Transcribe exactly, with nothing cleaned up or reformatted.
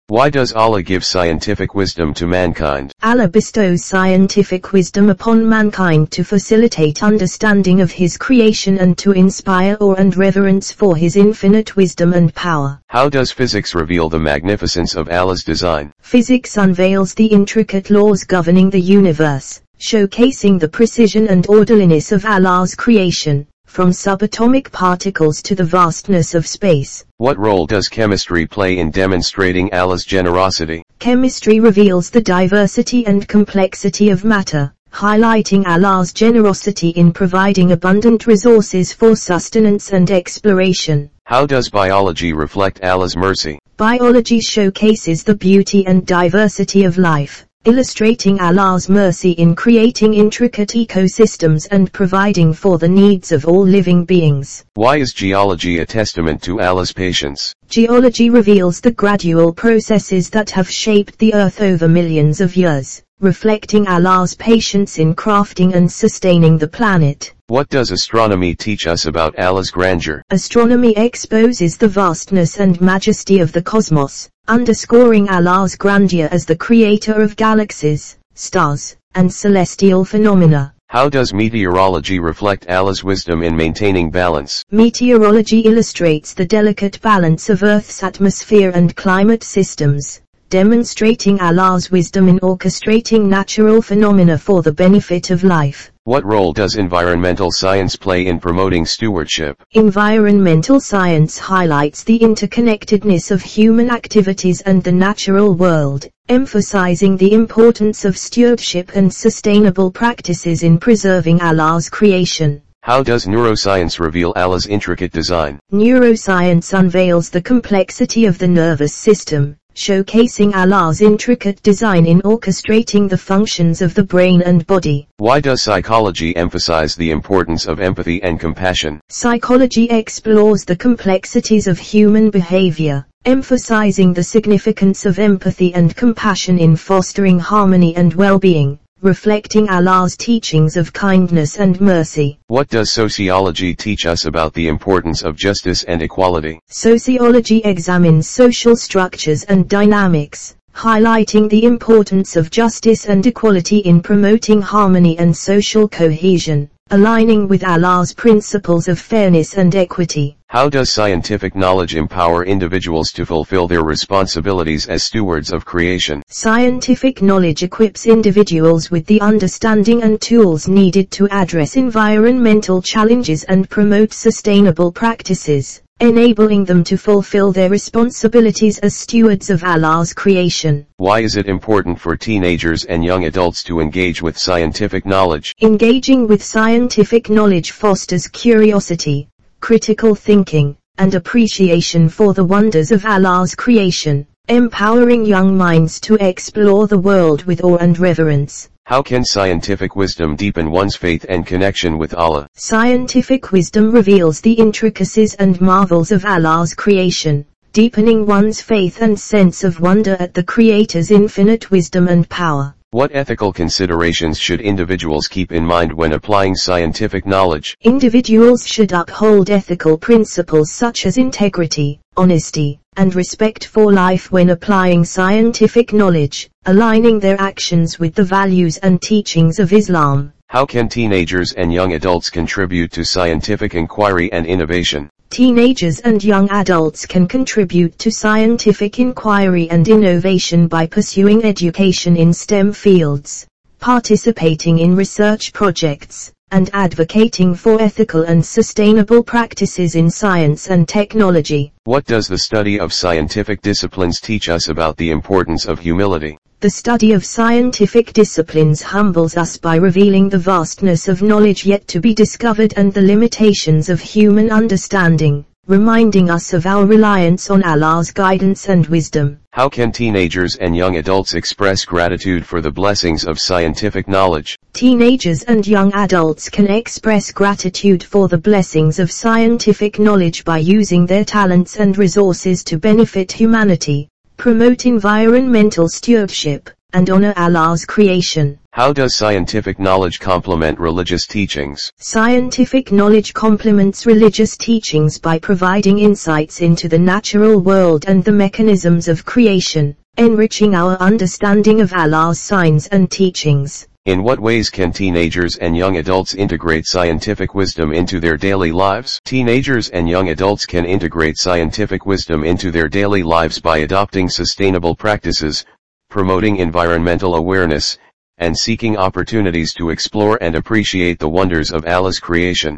Why does Allah give scientific wisdom to mankind? Allah bestows scientific wisdom upon mankind to facilitate understanding of His creation and to inspire awe and reverence for His infinite wisdom and power. How does physics reveal the magnificence of Allah's design? Physics unveils the intricate laws governing the universe, showcasing the precision and orderliness of Allah's creation, from subatomic particles to the vastness of space. What role does chemistry play in demonstrating Allah's generosity? Chemistry reveals the diversity and complexity of matter, highlighting Allah's generosity in providing abundant resources for sustenance and exploration. How does biology reflect Allah's mercy? Biology showcases the beauty and diversity of life, illustrating Allah's mercy in creating intricate ecosystems and providing for the needs of all living beings. Why is geology a testament to Allah's patience? Geology reveals the gradual processes that have shaped the earth over millions of years, reflecting Allah's patience in crafting and sustaining the planet. What does astronomy teach us about Allah's grandeur? Astronomy exposes the vastness and majesty of the cosmos, underscoring Allah's grandeur as the creator of galaxies, stars, and celestial phenomena. How does meteorology reflect Allah's wisdom in maintaining balance? Meteorology illustrates the delicate balance of Earth's atmosphere and climate systems, demonstrating Allah's wisdom in orchestrating natural phenomena for the benefit of life. What role does environmental science play in promoting stewardship? Environmental science highlights the interconnectedness of human activities and the natural world, emphasizing the importance of stewardship and sustainable practices in preserving Allah's creation. How does neuroscience reveal Allah's intricate design? Neuroscience unveils the complexity of the nervous system, showcasing Allah's intricate design in orchestrating the functions of the brain and body. Why does psychology emphasize the importance of empathy and compassion? Psychology explores the complexities of human behavior, emphasizing the significance of empathy and compassion in fostering harmony and well-being, reflecting Allah's teachings of kindness and mercy. What does sociology teach us about the importance of justice and equality? Sociology examines social structures and dynamics, highlighting the importance of justice and equality in promoting harmony and social cohesion, aligning with Allah's principles of fairness and equity. How does scientific knowledge empower individuals to fulfill their responsibilities as stewards of creation? Scientific knowledge equips individuals with the understanding and tools needed to address environmental challenges and promote sustainable practices, enabling them to fulfill their responsibilities as stewards of Allah's creation. Why is it important for teenagers and young adults to engage with scientific knowledge? Engaging with scientific knowledge fosters curiosity, critical thinking, and appreciation for the wonders of Allah's creation, empowering young minds to explore the world with awe and reverence. How can scientific wisdom deepen one's faith and connection with Allah? Scientific wisdom reveals the intricacies and marvels of Allah's creation, deepening one's faith and sense of wonder at the Creator's infinite wisdom and power. What ethical considerations should individuals keep in mind when applying scientific knowledge? Individuals should uphold ethical principles such as integrity, honesty, and respect for life when applying scientific knowledge, aligning their actions with the values and teachings of Islam. How can teenagers and young adults contribute to scientific inquiry and innovation? Teenagers and young adults can contribute to scientific inquiry and innovation by pursuing education in STEM fields, participating in research projects, and advocating for ethical and sustainable practices in science and technology. What does the study of scientific disciplines teach us about the importance of humility? The study of scientific disciplines humbles us by revealing the vastness of knowledge yet to be discovered and the limitations of human understanding, reminding us of our reliance on Allah's guidance and wisdom. How can teenagers and young adults express gratitude for the blessings of scientific knowledge? Teenagers and young adults can express gratitude for the blessings of scientific knowledge by using their talents and resources to benefit humanity, promote environmental stewardship, and honor Allah's creation. How does scientific knowledge complement religious teachings? Scientific knowledge complements religious teachings by providing insights into the natural world and the mechanisms of creation, enriching our understanding of Allah's signs and teachings. In what ways can teenagers and young adults integrate scientific wisdom into their daily lives? Teenagers and young adults can integrate scientific wisdom into their daily lives by adopting sustainable practices, promoting environmental awareness, and seeking opportunities to explore and appreciate the wonders of Allah's creation.